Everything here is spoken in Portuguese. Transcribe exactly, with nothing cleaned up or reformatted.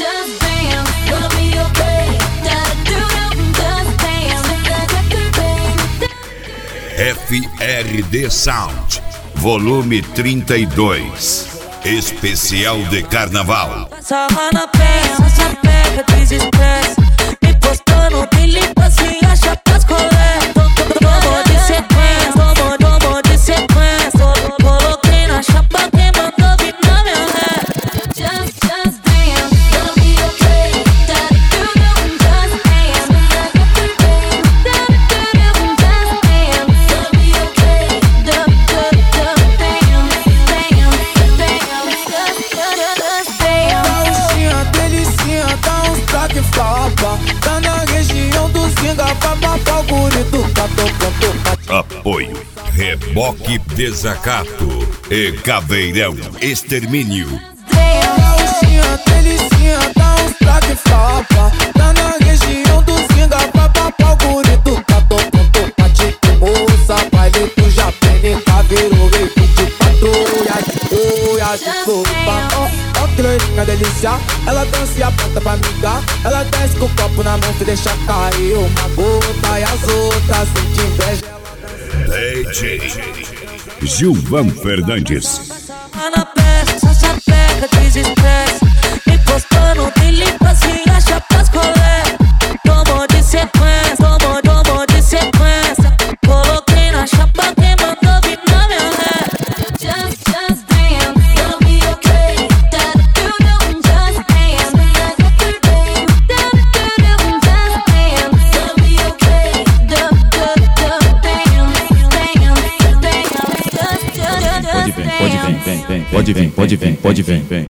F R D Sound, volume trinta e dois, especial de carnaval. Sarra na peça, essa pega desestressa. Me postando, me limpa assim, acha pras colé. Tomou de sequência, tomou, tomou de sequência. Coloquei na chapa, quem mandou vir na minha ré. Just, just dance, gonna be okay. That you know, just dance. Just dance, gonna be okay. Duh, duh, duh, dance, dance, dance, just dance. Delicinha, dá uns traque flapa. Tá na região do Zinga, papapá, bonito, tá tocando. Apoio Reboque Desacato e Caveirão Extermínio. Delicinha, delicinha, dá uns traque flapa. Tá na região do Zinga, papapá, bonito, tá tocando. Bate de moça, baile do Japene, caveiro, rei de patrulha. Oi, de sopa, ó, que loirinha delícia. Ela dança e aponta pra me dar. Ela desce com o copo na mão e deixa cair uma gota. E as outras sentem inveja. D J Gilvan Fernandes. Na peça, essa pega desestressa. Me postando, me limpa assim, acha pras colé. Tomou de sequência, tomou, tomou de sequência. Coloquei na chapa, quem mandou vir na minha ré. Just, just dance, gonna be okay. That you know, just dance. Just dance, gonna be okay. Duh, duh, duh, dance, dance, dance. Pode vir, pode vir, vem, vem, pode vir, pode vir, pode vir, vem.